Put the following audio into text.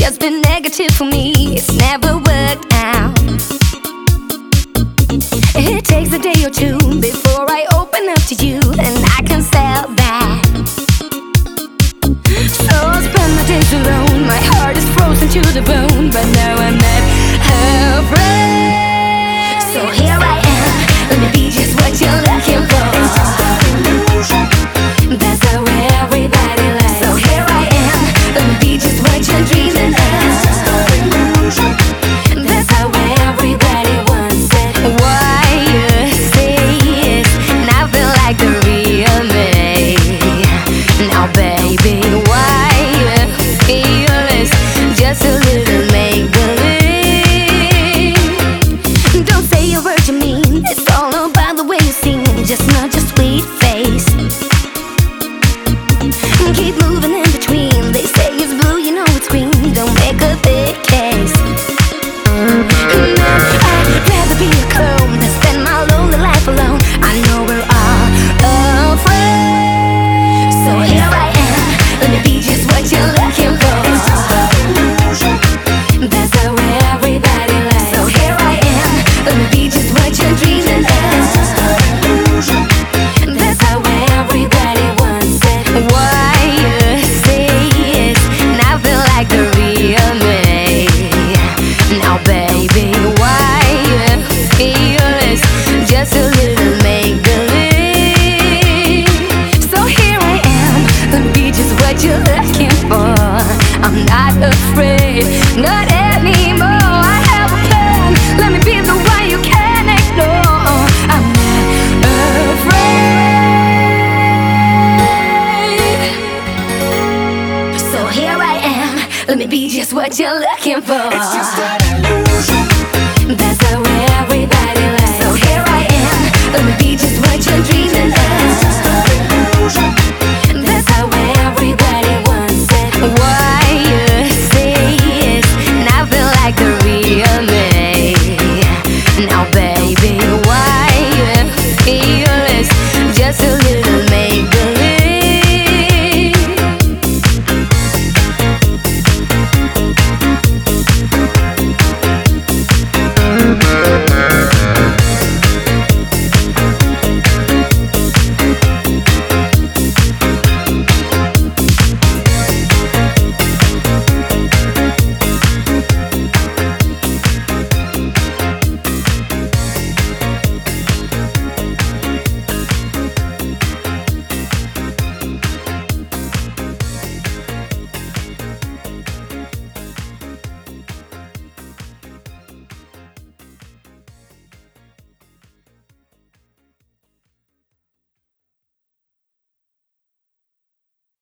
just been negative for me. It's never worked out. It takes a day or two before I open up to you, and I can sell that. So I spend my days alone, my heart is frozen to the bone, but now I'm not afraid. So here I am, let me be just what you're looking for. That's how everybody likes. So here I am, let me be just what you're dreaming of. That's how everybody wants it. Why you say it's nothing like the real me. Now baby, why you feel it's just a little make-believe. Don't say a word you mean, it's all about the way you sing, just not your sweet face. Keep moving in between, they say it's blue, you know it's green, don't make a big case. I'd rather be a clone than spend my lonely life alone. I know we're all afraid. So here I am, let me be just what you're looking for. That's how everybody likes. So here I am, let me be just what you're dreaming of. That's how everybody wants it. Why you say it's nothing like the real me. Now baby, why you feel it's just a little make-believe. So here I am, let me be just what you're looking for. I'm not afraid, not anymore. I have a plan, let me be the one you can't ignore. I'm not afraid. So here I am, let me be just what you're looking for. It's just an illusion. That's how everybody likes. So here I am, let me be just what you're dreaming